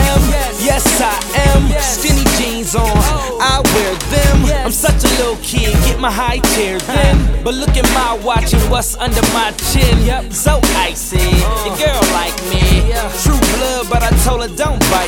am. Yes, I am. Skinny jeans on, I wear them. I'm such a little kid, get my high chair then. But look at my watch and what's under my chin. So icy, your girl like me. True blood, but I told her don't bite